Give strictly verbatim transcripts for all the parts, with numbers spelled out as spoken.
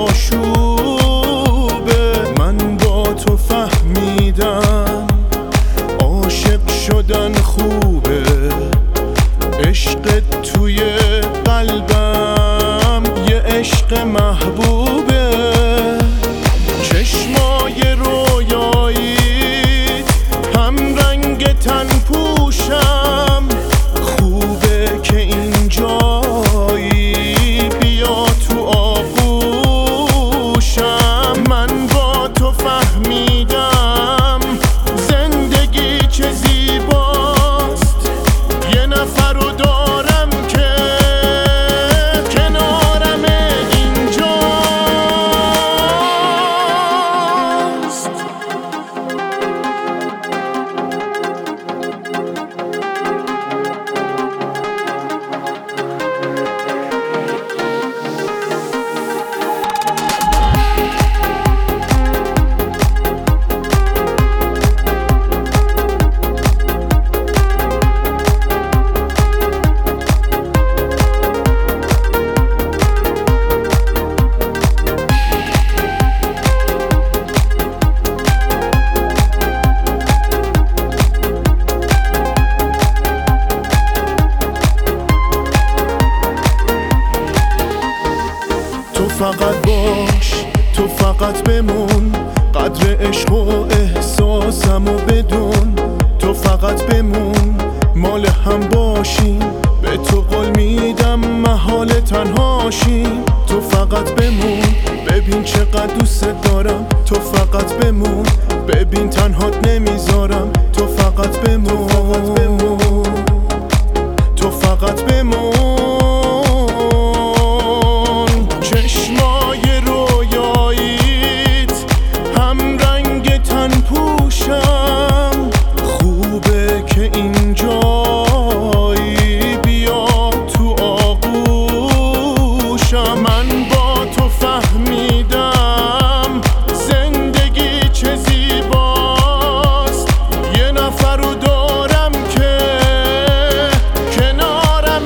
آشوبه. من با تو فهمیدم عاشق شدن خوبه، عشق توی قلبم یه عشق محبوبه. چشمای رویایی هم رنگ تن پوشم، خوبه که اینجایی بیا تو آغوشم. من با تو فهمیدم زندگی چه زیباست، یه نفر رو دارم که کنارم اینجاست. تو فقط باش، تو فقط بمون، قدر عشق و احساسم و بدون. تو فقط بمون، مال هم باشیم، به تو قول میدم محال تنهاشیم. تو فقط بمون، ببین چقدر دوست دارم. تو فقط بمون، ببین تنهات نمیذارم. تو فقط بمون، تو فقط بمون. چشمای رویاییت هم رنگ تن پوشم، خوبه که اینجایی بیا تو آغوشم. من با تو فهمیدم زندگی چه زیباست، یه نفر رو دارم که کنارم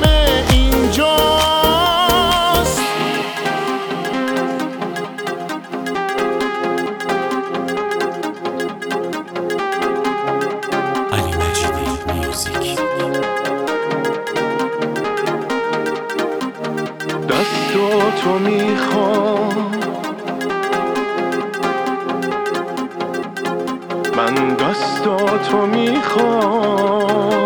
اینجاست. علی مجیدی میوزیک. دستاتو میخوام، من دستاتو میخوام.